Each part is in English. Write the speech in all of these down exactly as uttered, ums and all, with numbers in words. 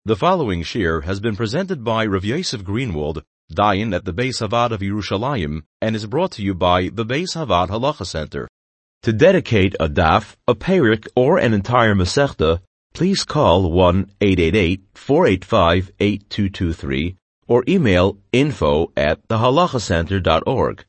The following shir has been presented by Rav Yosef Greenwald, Dayan at the Beis Havad of Yerushalayim, and is brought to you by the Beis Havad Halacha Center. To dedicate a daf, a perik, or an entire masechta, please call one eight eight eight, four eight five, eight two two three or email info at thehalachacenter dot org.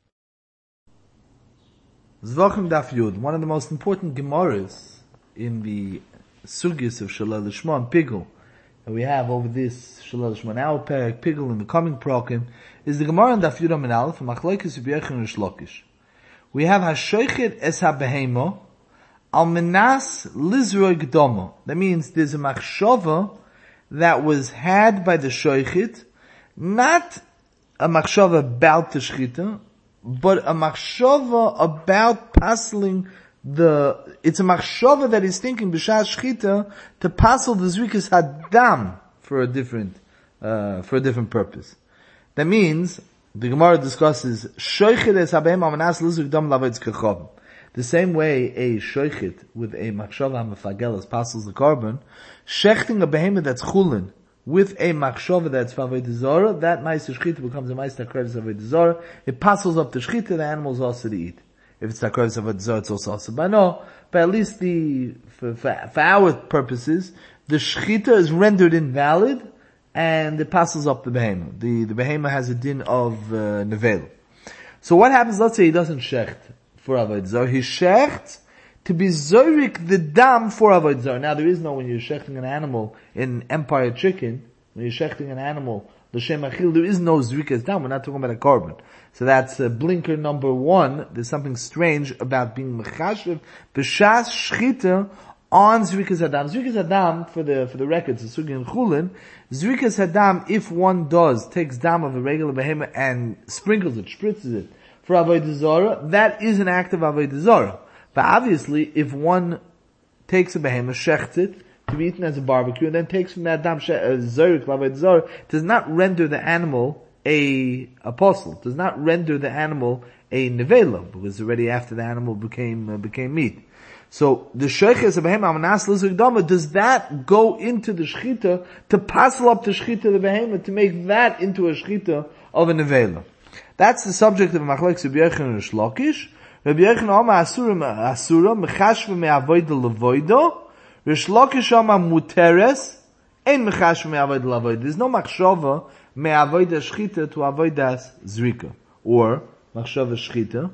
Zvachim Daf Yud, one of the most important Gemaras in the Sugis of Shalal Lishma and Pigul that we have over this Shalal Lishma now Perek Pigul in the coming Prokim is the Gemara in Daf Yud Amin Aleph from Machlokes Rabbi Yochanan and Shlokish. We have Hashoichet es ha-behemo al menas lizroi gdomo. That means there's a machshava that was had by the shoichet, not a machshava about the shchita, but a machshava about passing the, it's a machshava that is thinking b'shas shchita to passel the zrikas hadam for a different, uh, for a different purpose. That means, the Gemara discusses, shoichet es ha-behem al menas lizroi gdomo lavetz kechovim. The same way a shoichet with a machshava ha'mefagelas passels the carbon, shechting a behemoth that's chulin with a machshava that's favoid zara, that ma'aser shchita becomes a ma'aser takrevis avoid zara. It passes up the shchita, the animal is also to eat. If it's takrevis avoid zara, it's also also. But no, but at least the for, for, for our purposes, the shchita is rendered invalid, and it passes up the behemoth. The the behemoth has a din of uh, nevel. So what happens? Let's say he doesn't shecht for avoid zara. He shecht to be zorik the dam for avoid zara. Now there is no, when you're shechting an animal in Empire Chicken, when you're shechting an animal, l'shem achil, there is no zrikas dam. We're not talking about a carbon. So that's uh, blinker number one. There's something strange about being mechashiv b'shas shchita on zrikas hadam. Zrikas hadam, for the for the records, the sugi and chulin, zrikas hadam, if one does takes dam of a regular behemoth and sprinkles it, spritzes it for avodah zara, that is an act of avodah zara. But obviously, if one takes a behemoth, shechts it, to be eaten as a barbecue, and then takes from that dam zorik avodah zara, does not render the animal a apostle, does not render the animal a nevela, because already after the animal became uh, became meat. So the sheiches of behemoth amanas lizuk dama, does that go into the shchita to passel up the shchita of the behemoth to make that into a shchita of a nevela? That's the subject of Machlokes Rabbi Yochanan and Shlokish. Rabbi Yochanan Amar Asura Asura Mechashva me'avoida levoido. Rabbi Shlokish Amar Muteres Ein Mechashva me'avoida levoido. There's no machshava me'avoida shchita to avoidas zrika, or machshava shchita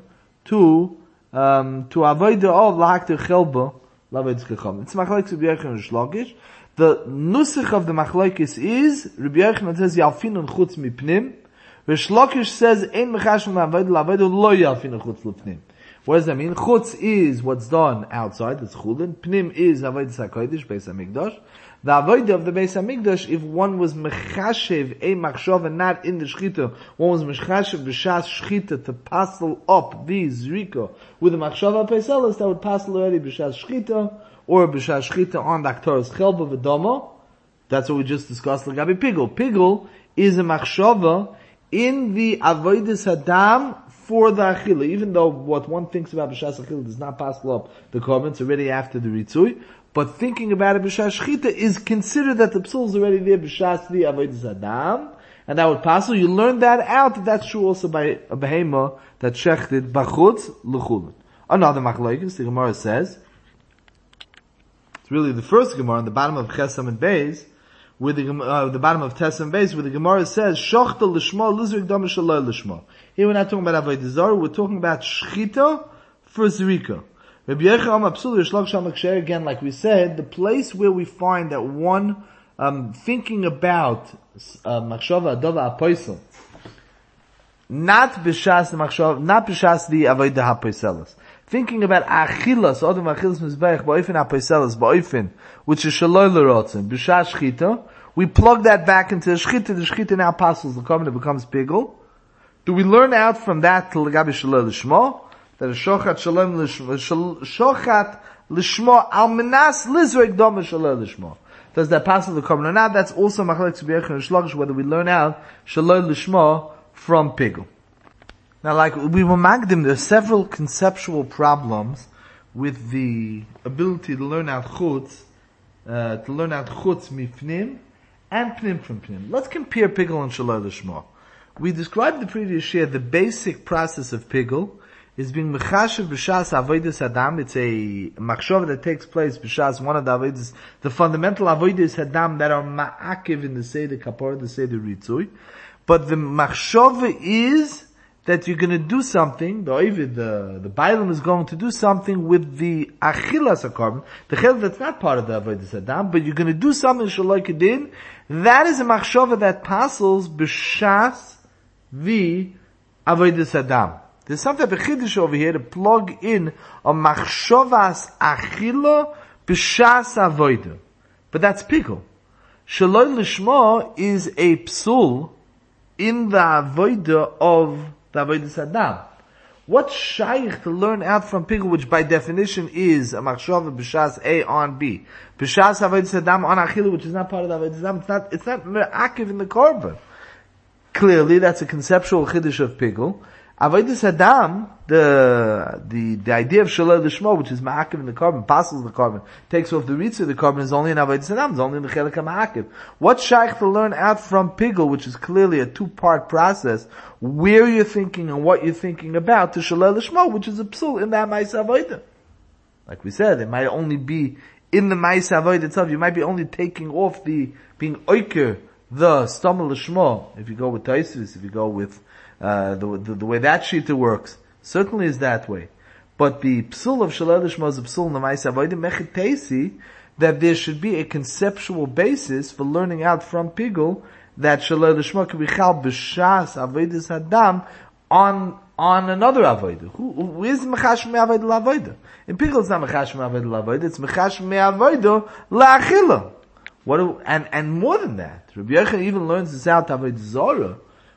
to um, to avoida of lahakter chelba lavetz kecham. It's Machlokes Rabbi Yochanan and Shlokish. The nusach of the Machlokes is Rabbi Yochanan says Yalfinun chutz mipnim. Shlokish says, "Ein mechashim la'avodah la'avodah lo yalfinu chutz l'pnim." What does that mean? Chutz is what's done outside, that's chulin. Pnim is avodah hakodesh, Beis Hamikdash. The avodah of the Beis Hamikdash, if one was mechashev a machshava not in the shchita, one was mechashev b'shas shchita to passel up the zrika with the machshava peiselis, that would passel already b'shas shchita or b'shas shchita on the aktoras chelba v'dama. That's what we just discussed. L'gabi pigul. Pigul is a machshava in the avodas hadam for the achila, even though what one thinks about b'shas achila does not pass up the korban, it's already after the ritzui, but thinking about it b'shas shchita is considered that the psul is already there b'shas the avodas hadam, and that would pass. You learn that out, that that's true also by a behema that shechted b'chutz l'chulin. Another machlokes, the Gemara says, it's really the first Gemara on the bottom of Chesam and Beis, with the, uh, the bottom of Tesam Beis, where the Gemara says, Shochta l'shma, lizrik dama shalai l'shma. Here we're not talking about avodah zara, we're talking about shchita for zrika. Rabbi Yochanan Apsul Yishlach Shamak Sher, again, like we said, the place where we find that one, um, thinking about, uh, machshava adova apoisel, not b'shas the machshava, not b'shas the avodah hapoiselas. Thinking about achilas, odom achilas mizbeich, ba'ofen hapoiselas, ba'ofen, which is shaloi l'rotzen, b'shas shchita, we plug that back into the shchita, the shchita now passes the korban, it becomes pigul. Do we learn out from that to l'gabi shaloi l'shma, that a shochat shalom l'shma, shochat l'shma, al menas lizrek dama shaloi l'shma. Does that pass the korban or not? That's also machlokes Rabbi Yochanan and Shlokish, whether we learn out shaloi l'shma from pigul. Now, like we were magdim, there are several conceptual problems with the ability to learn out chutz, uh, to learn out chutz mifnim, and Pnim from Pnim. Let's compare Pigul and Shalal Lishma. We described the previous year the basic process of Pigul is being mechashev b'shas avodas adam. It's a machshava that takes place b'shas one of the avodas, the fundamental avodas adam that are ma'akiv in the Seder Kapara, the Seder Ritzui. But the machshava is that you're going to do something, the Ovid, the, the Bailam is going to do something with the achilas HaKarban, the chel that's not part of the avodas adam, but you're going to do something shaloi kedin. That is a machshava that passes b'shas the avodas adam. There's some type of chiddush over here to plug in a machshavas achila b'shas avodah. But that's pigul. Shaloi lishma is a psul in the avodah of the avodas adam. What's shaykh to learn out from pigul, which by definition is a machshava b'shas A on B. B'shas avodas adam on achila, which is not part of the avodas adam. It's not, it's not me'akiv in the korban. Clearly, that's a conceptual chiddush of pigul. Avodas Adam, the, the, the idea of Shalal Lishma, which is Ma'akiv in the korban, passes the korban, takes off the Ritz of the korban, is only in Avodas Adam, is only in the Chelik HaMa'akiv. What's shaykh to learn out from Pigul, which is clearly a two-part process, where you're thinking and what you're thinking about, to Shalal Lishma, which is a psul in that Ma'aseh Avodah. Like we said, it might only be in the Ma'aseh Avodah itself, you might be only taking off the, being oiker, the Stamel Lishma, if you go with Taisvis, if you go with Uh, the, the, the way that shita works, certainly is that way. But the psul of Shalal Lishma is a psul in the Ma'aseh Avodah Mechitesi, that there should be a conceptual basis for learning out from Pigul, that Shalal Lishma can be chal b'shas Avodas Adam on, on another Avodah. Who, who is Mechash Me'avodah L'Avodah? In Pigul it's not Mechash Me'avodah L'Avodah, it's Mechash Me'avodah L'Achila. What do, and, and more than that, Rabbi Yochanan even learns this out Avodah Zorah,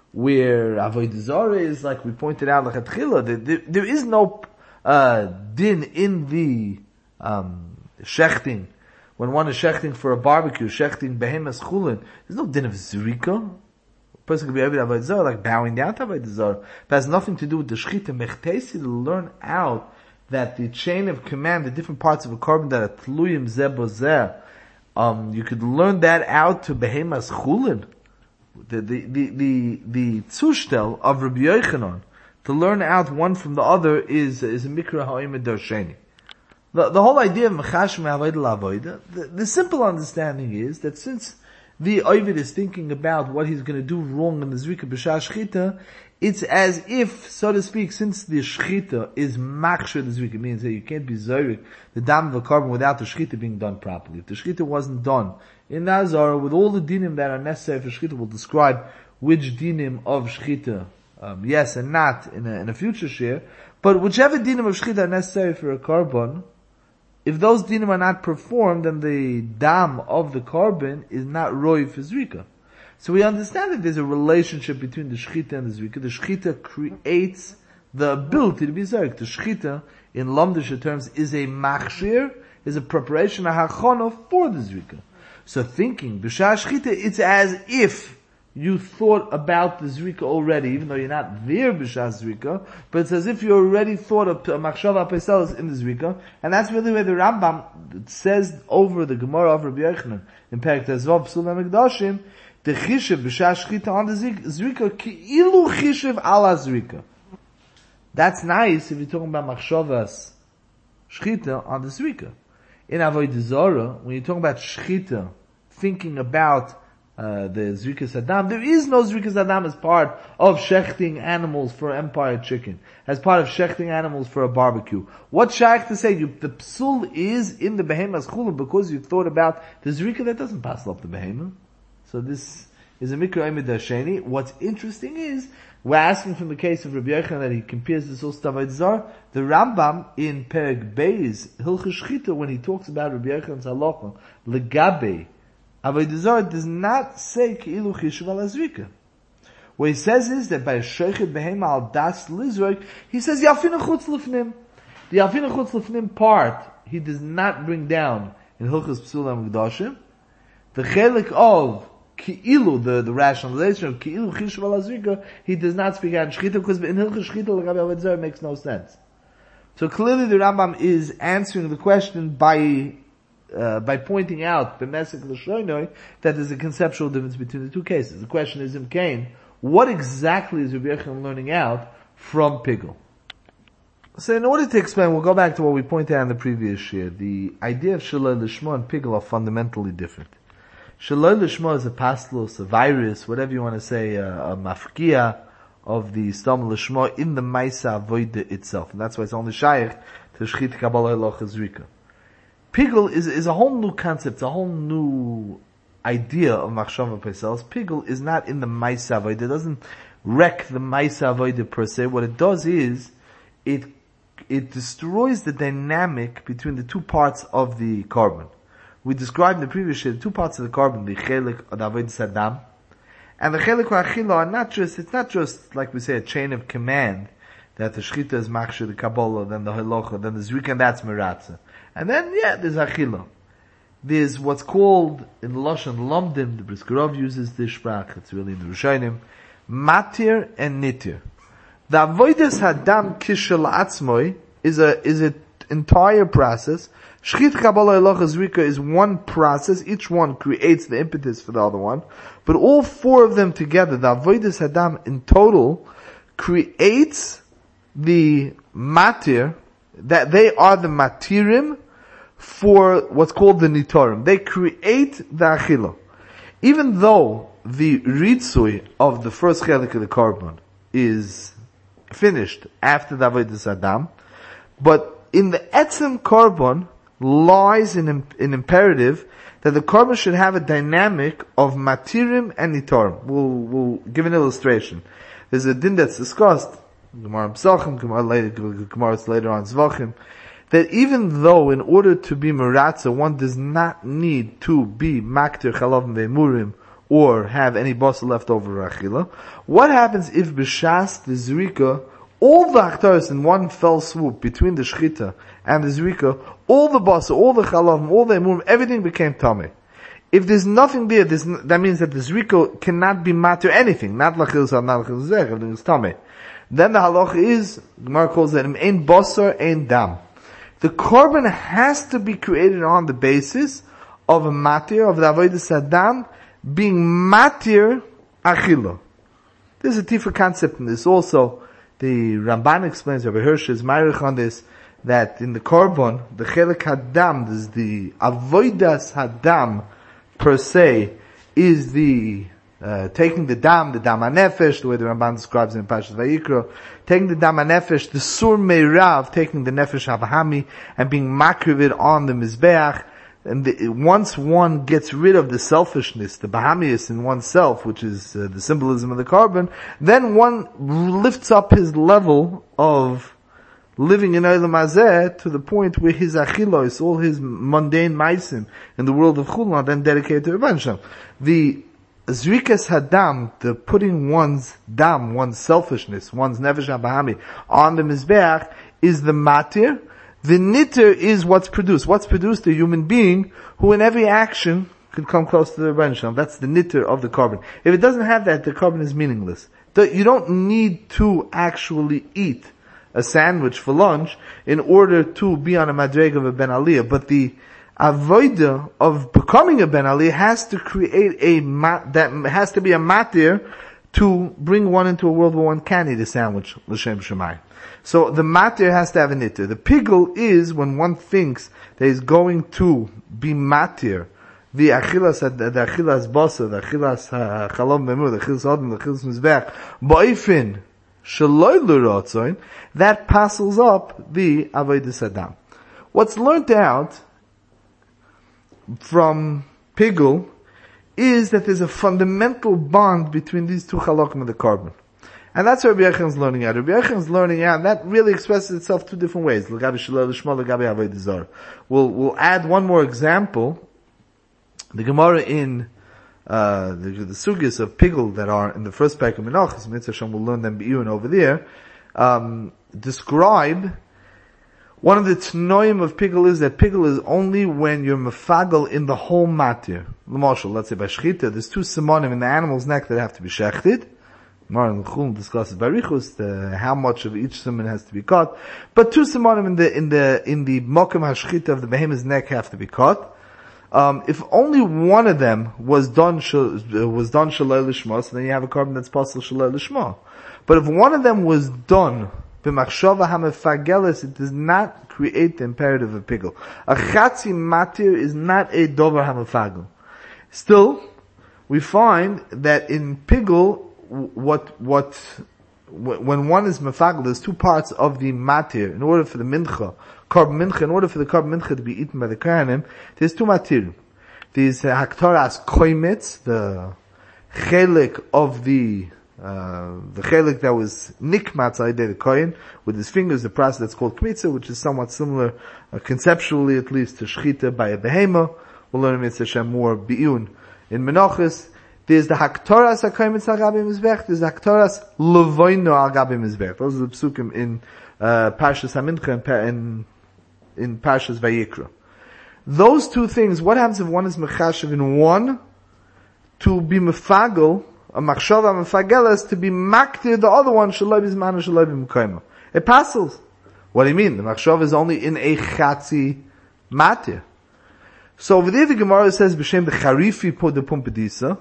where Avodah Zarah is, like we pointed out, like Atchila, there, there, there is no uh, din in the um, shechting. When one is shechting for a barbecue, shechting behemoth chulin, there's no din of zrika. A person could be able to Avodah Zarah, like bowing down to Avodah Zarah. But it has nothing to do with the shechita. Mechtesi, to learn out that the chain of command, the different parts of a korban that are tluyim zeh bo zeh, um, you could learn that out to behemoth chulin. The, the, the, the, the zushtel of Rabbi Yochanan to learn out one from the other is, is a mikra ha'imid darsheni. The, the whole idea of mechash me'avodah la'avodah, the, the simple understanding is that since the Ovid is thinking about what he's going to do wrong in the Zrika b'shah shchita, it's as if, so to speak, since the shchita is machshir the Zrika, means that you can't be zorik the dam of a korban without the shchita being done properly. If the shchita wasn't done in Nazar, with all the dinim that are necessary for shchita, we'll describe which dinim of shchita, um, yes and not in a, in a future share, but whichever dinim of shchita are necessary for a korban, if those dinim are not performed, then the dam of the korban is not roi for zrika. So we understand that there's a relationship between the shchita and the zrika. The shchita creates the ability to be zrik. The shchita, in Lomdisha terms, is a machshir, is a preparation, a hachana for the zrika. So thinking, b'shah shchita, it's as if you thought about the zrika already, even though you're not there b'shah zrika, but it's as if you already thought of machshava peselos in the zrika, and that's really where the Rambam says over the Gemara of Rabbi Yochanan in Perek Tezvav Psul HaMikdashim, the chishev b'shah shchita on the zrika ki'ilu chishev ala zrika. That's nice if you're talking about machshavas shchita on the zrika. In Avodah Zarah, when you're talking about shchita, thinking about uh, the Zrikas Adam, there is no Zrikas Adam as part of shechting animals for Empire Chicken, as part of shechting animals for a barbecue. What shaykh to say? You, the psul is in the behemoth's chulun because you thought about the Zrika that doesn't pass up the behemoth. So this is a mikra imid dasheni. What's interesting is, we're asking from the case of Rabbi Yochanan that he compares this also to Avodah Zarah. The Rambam in Perek Beis Hilchos Shchita, when he talks about Rabbi Yochanan's halacha legabe Avodah Zarah, does not say keilu chishuv al azrika. What he says is that by sheichet behema al das lizrok, he says yafina chutz lefnim. The yafina chutz lefnim part he does not bring down in Hilchos Psul HaMikdashim. The chelik of Ki'ilu, the, the rationalization of Ki'ilu Chishuv al Azrika, he does not speak out in Shchita, because in Hilchos Shchita, L'Gabe Avodah Zarah, makes no sense. So clearly the Rambam is answering the question by uh, by pointing out b'mesek l'shoinoi that there's a conceptual difference between the two cases. The question is, in Cain, what exactly is Rabbi Yochanan learning out from Pigul? So in order to explain, we'll go back to what we pointed out in the previous year. The idea of Shaloi Lishma and Pigul are fundamentally different. Shaloi Lishma is a paslos, a virus, whatever you want to say, a, a mafkia of the Stam Lishma in the Maisa Avoida itself. And that's why it's only Shaykh to Shchit Kabbalah Eloch Zrika. Pigul is, is a whole new concept, a whole new idea of Machshava Pesels. Pigul is not in the Maisa Avoida. It doesn't wreck the Maisa Avoida per se. What it does is, it it destroys the dynamic between the two parts of the carbon. We described in the previous year the two parts of the carbon, the chelik of the avodas hadam, and the chelik or achila are not just, it's not just, like we say, a chain of command, that the shchita is machshir, the kabbalah, then the halacha, then the zrika, and that's meratza. And then, yeah, there's achila. There's what's called, in Lashon Lomdim, the Briskerov uses this sprach, it's really in the Rishonim, matir and nitir. The avodas hadam kishel atzmoi is a is an entire process. Shchit kabbalah eloch zrika is one process. Each one creates the impetus for the other one, but all four of them together, the avodas hadam in total, creates the matir. That they are the matirim for what's called the nitorim. They create the achila. Even though the ritzui of the first chelik of the carbon is finished after the avodas hadam, but in the etzem carbon lies an, an imperative that the carbon should have a dynamic of matirim and nitorim. We'll, we'll give an illustration. There's a din that's discussed, Gemara Psachim, Gemara later, Gemara later on Zvachim, that even though in order to be meratza, one does not need to be maktir chalav ve'murim, or have any basa left over achila. What happens if b'shas the zrika, all the achtaros in one fell swoop between the shchita and the zrika, all the basa, all the chalav, all the emurim, everything became tameh. If there's nothing there, there's n- that means that the zrika cannot be matter anything, not lachil sa, not lachil zeh, everything is tameh. Then the halach is, Gemara calls that ein basar, ein dam. The carbon has to be created on the basis of a matir, of the avodas hadam, being matir achila. There's a different concept in this also. The Ramban explains, Rabbi Hirsch is ma'arich on this, that in the carbon, the chelik hadam, is the avodas hadam per se, is the uh, taking the dam, the dam hanefesh, the way the Ramban describes it in Parashat Vayikra, taking the dam hanefesh, the sur meirav, taking the nefesh havahami, and being makrivid on the mizbeach. And the, once one gets rid of the selfishness, the bahamius in oneself, which is uh, the symbolism of the carbon, then one lifts up his level of living in Olam Hazeh to the point where his achilos, all his mundane maisim in the world of Chulun, are then dedicated to Rebbeinu Shem. The zrikas hadam, the putting one's dam, one's selfishness, one's nefesh habahami on the mizbeach, is the matir. The nitter is what's produced. What's produced? A human being who in every action could come close to the Rebbeinu Shem. That's the nitter of the carbon. If it doesn't have that, the carbon is meaningless. You don't need to actually eat a sandwich for lunch in order to be on a madreg of a Ben Aliyah. But the avodah of becoming a Ben Aliyah has to create a mat, that has to be a matir to bring one into a world where one can eat a sandwich, l'shem shemayim. So the matir has to have a nitter. The pigul is when one thinks that he's going to be matir, the achilas, the achilas basa, the achilas chalom b'mur, the achilas adam, the achilas mizbeach, ba'ifin shaloi l'rotzoin, that passes up the avodas hadam. What's learned out from pigul is that there's a fundamental bond between these two halakim of the carbon. And that's what Rabbi Yochanan is learning out. Rabbi Yochanan is learning out, and that really expresses itself two different ways. L'gabi shaloi l'shma, l'gabi avodas zarah. We'll, we'll add one more example. The Gemara in, uh, the, the sugyas of pigul that are in the first parak of Menachos, Mitzvah Shem will learn them b'iyun over there, um, describe one of the tnoim of pigul is that pigul is only when you're mefagel in the whole matir. L'mashal, let's say by shchita, there's two simonim in the animal's neck that have to be shechted. Mar Chum discusses barichus, the how much of each simon has to be cut, but two simonim in the in the in the mokum hashchita of the behemoth's neck have to be cut. Um, if only one of them was done, was done Shalai Lishma, so then you have a carbon that's possible Shalai Lishma. But if one of them was done, b'machshava hamefageles, it does not create the imperative of pigul. A chatzi matir is not a dover hamefagel. Still, we find that in pigul, what, what, when one is mefagel, there's two parts of the matir. In order for the mincha, carbon mincha, in order for the carbon mincha to be eaten by the kohanim, there's two matir. There's uh, haktoras koimitz, the chelik of the Uh, the chelik that was nikmat alidei the kohen with his fingers, the process that's called kmitza, which is somewhat similar, uh, conceptually at least, to shchita by a behema. We'll learn Mitzvah Shem more bi'un in Menachos. There's the haktoras hakoymitz al gabi mizbech. There's the haktoras levoino al gabi mizbech. Those are the psukim in uh, Parshas Hamincha and in, in Parshas Vayikra. Those two things, what happens if one is mechashiv in one to be mefagel, a machshava mefageles, to be maktir the other one, shaloi bizman or shaloi b'mkoyma. It passes. What do you mean? The machshava is only in a chatzi matir. So over there the Gemara says, b'shem the charifi po de pumpedisa,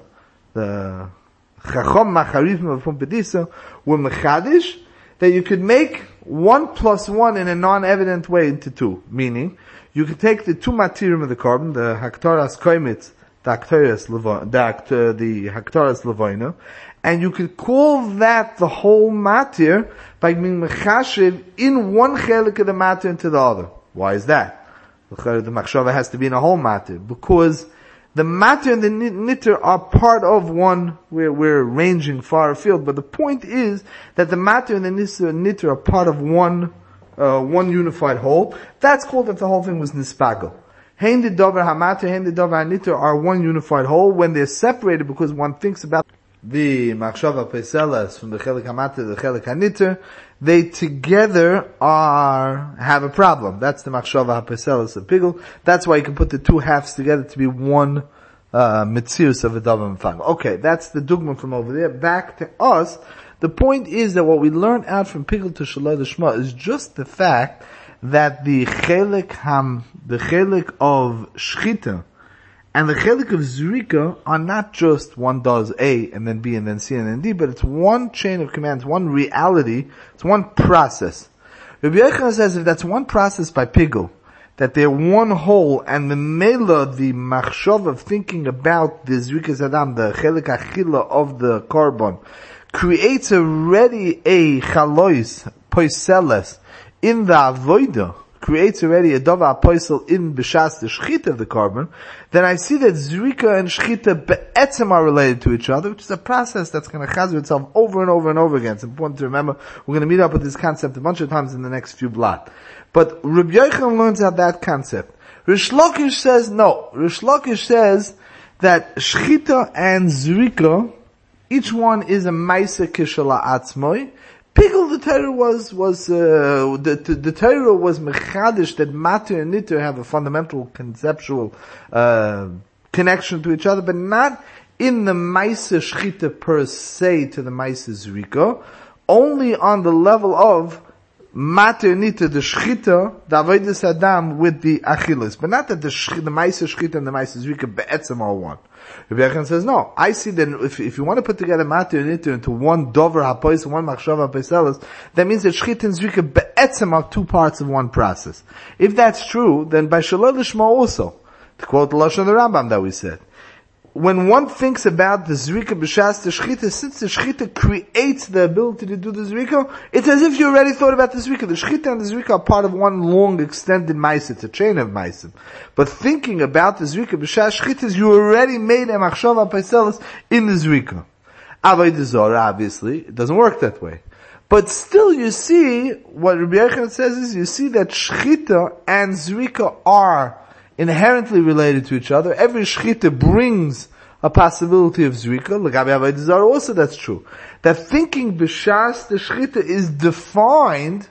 the chachom macharifim of pumpedisa, were mechadish, that you could make one plus one in a non-evident way into two. Meaning, you could take the two matirim of the carbon, the haktoras koimitz, the Haktoras Levoina, the Haktoras Levoina, and you could call that the whole matir by being mechashiv in one chelik of the matir into the other. Why is that? The machshava has to be in a whole matir, because the matir and the nitter are part of one, we're, we're ranging far afield, but the point is that the matir and the nitter are part of one, uh, one unified whole. That's called that the whole thing was nispagel. Hein the dover hamatir, hein the dover hanitter are one unified whole. When they're separated, because one thinks about the machshava peselas from the chelik hamatir to the chelik hanitter, they together are, have a problem. That's the machshava peselas of pigul. That's why you can put the two halves together to be one, uh, mitzius of a dover mefagel. Okay, that's the dugma from over there. Back to us. The point is that what we learn out from pigul to shaloi lishma is just the fact that the chelik ham, the chelik of shchita and the chelik of zrika are not just one does A and then B and then C and then D, but it's one chain of commands, one reality, it's one process. Rabbi Yochanan says if that's one process by pigul, that they're one whole, and the mela, the machshov of thinking about the zrika adam, the chelik achila of the carbon, creates already a chalois, poiseles, in the avoida, creates already a dova apostle in b'shas the shchita of the carbon, then I see that zrika and shchita be'etzem are related to each other, which is a process that's going to chazir itself over and over and over again. It's important to remember. We're going to meet up with this concept a bunch of times in the next few blot. But Rabbi Yochanan learns out that concept. Rish Lakish says no. Rish Lakish says that shchita and zrika, each one is a ma'aser kishala atzmoi. Pigul the Torah was, was, uh, the, the, the Torah was mechadish that matir and nitter have a fundamental conceptual, uh, connection to each other, but not in the ma'aser shchita per se to the ma'aser zrika, only on the level of matir and nitter, the shchita, the avodas adam with the achilas, but not that the shchita, the ma'aser shchita and the ma'aser zrika be'etzem are one. Rabbi Yochanan says, no, I see that if, if you want to put together matir and nitter into one dover hapois and one machshava hapoiselas, that means that shchita and zrika be'etzem are two parts of one process. If that's true, then by shaloi lishma also, to quote the Lashon of the Rambam that we said, when one thinks about the zrika b'shas the shchita, since the shchita creates the ability to do the zrika, it's as if you already thought about the zrika. The shchita and the zrika are part of one long extended ma'aser. It's a chain of ma'aser. But thinking about the zrika b'shas shchitas, you already made a machshava paiselis in the zrika. Avodah Zarah, obviously, it doesn't work that way. But still you see, what Rabbi Yochanan says is, you see that shchita and zrika are inherently related to each other. Every shchita brings a possibility of zrika. L'gabi avodah zarah also that's true. That thinking b'shas the shchita is defined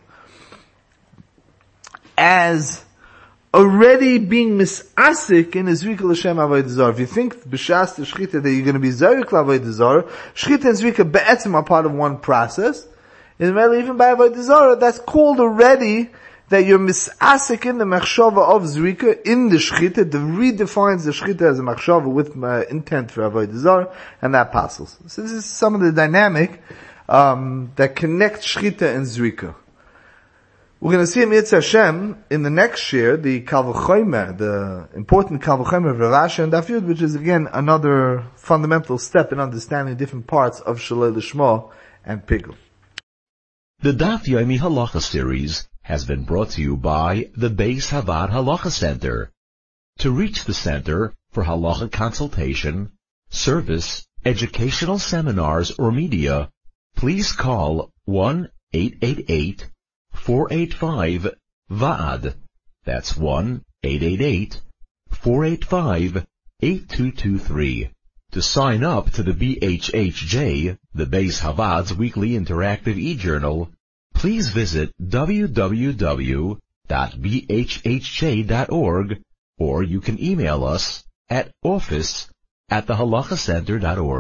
as already being misasik in a zrika l'shem avodah zarah. If you think b'shas the shchita that you're going to be zarik l'avodah zarah, shchita and zrika be'etzim are part of one process. And even by avodah zarah, that's called already that you're misasik in the machshava of zrika in the shchita, that redefines the shchita as a machshava with uh, intent for avodah zarah, and that passes. So this is some of the dynamic um, that connects shchita and zrika. We're going to see in Yitz Hashem in the next year the Kal V'chomer, the important Kal V'chomer of Rav Ashi and Daf Yud, which is again another fundamental step in understanding different parts of Shalei Lishma and Pigul. The Daf Yomi Halacha series has been brought to you by the Beis Havad Halacha Center. To reach the center for halacha consultation, service, educational seminars, or media, please call one eight eight eight four eight five V A D. That's one eight eight eight four eight five eight two two three. To sign up to the B H H J, the Beis Havad's weekly interactive e-journal, please visit w w w dot b h h j dot org, or you can email us at office at the halacha center dot org.